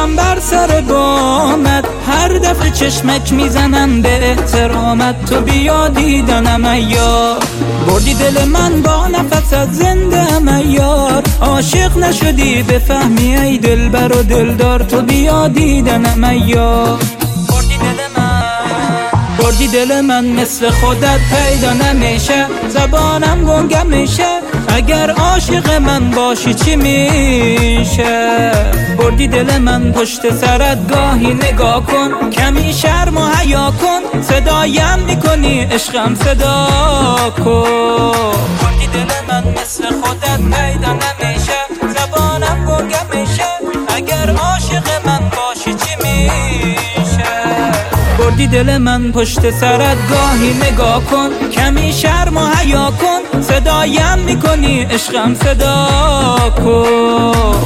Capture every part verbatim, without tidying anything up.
میشم بر سر بامت، هر دفعه چشمک میزنم به احترامت. تو بیا دیدنم ایار، بردی دل من با نفست زنده ام ایار. عاشق نشدی بفهمی ای دلبر و دلدار، تو بیا دیدنم ایار. بردی دل من بردی دل من مثل خودت پیدا نمیشه، زبانم گنگم میشه اگر عاشق من باشی چی میشه. بردی دل من پشت سرت گاهی نگاه کن، کمی شرم و حیا کن، صدایم میکنی عشقم صدا کن. بردی دل من مثل خودت پیدا نمیشه، زبانم گنگم میشه اگر عاشق من باشی چی میشه. بردی دل من پشت سرت گاهی نگاه کن، کمی شرم و حیا کن، صدایم میکنی عشقم صدا کن.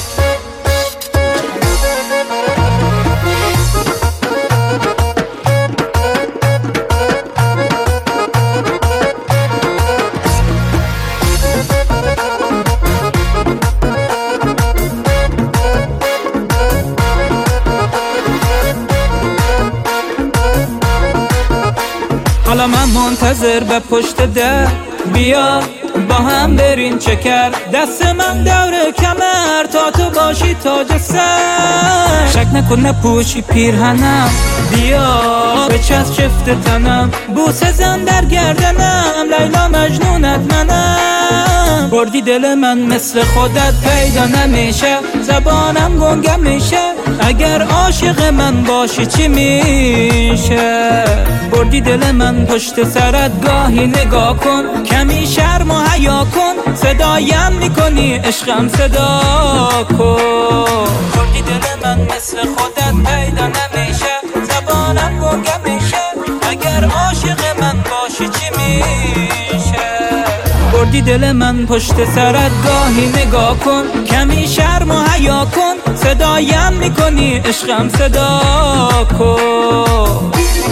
حالا من منتظر به پشت در، بیا با هم بریم چکر. دست من دور کمر تا تو باشی تاج سر. شک نکن نپوشی پیرهنم، بیا به چسب چفت تنم. بوسه زن در گردنم، لیلا مجنونت منم. بردی دل من مثل خودت پیدا نمیشه، زبانم گنگم میشه اگر عاشق من باشی چی میشه. بردی دل من پشت سرت گاهی نگاه کن، کمی شرم و حیا کن، صدایم میکنی عشقم صدا کن. بردی دل من مثل خودت پیدا نمیشه، زبانم گنگم میشه اگر عاشق من باشی چی میشه. بردی دل من پشت سرت گاهی نگاه کن، کمی شرم و حیا کن، صدایم میکنی عشقم صدا کن.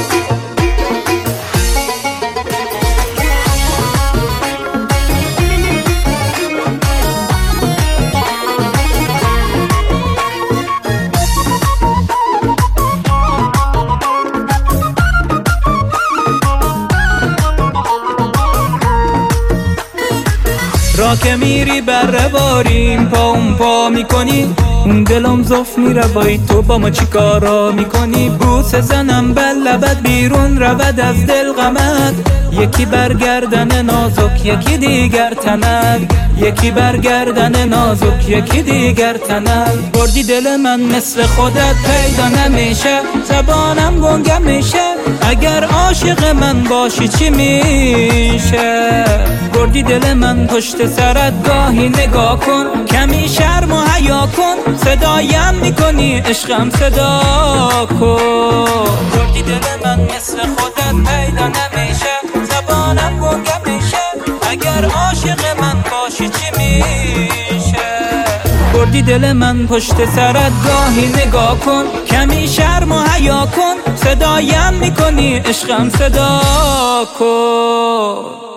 را که میری بر رواریم پا اون پا میکنی، اون دلم زف میره بایی تو با ما چی کارا میکنی. بوسه زنم بر لبت بیرون رود از دل غمت، یکی برگردن نازک یکی دیگر تنک، یکی برگردن نازک یکی دیگر تنک. بردی دل من مثل خودت پیدا نمیشه، زبانم گنگم میشه اگر عاشق من باشی چی میشه. بردی دل من پشت سرت گاهی نگاه کن، کمی شرم و حیا کن، صدایم میکنی عشقم صدا کن. بردی دل من مثل خودت پیدا نمیشه، زبانم گنگم میشه اگر عاشق من باشی چی میشه. بردی دل من پشت سرت گاهی نگاه کن، کمی شرم و حیا کن، صدایم میکنی عشقم صدا کن.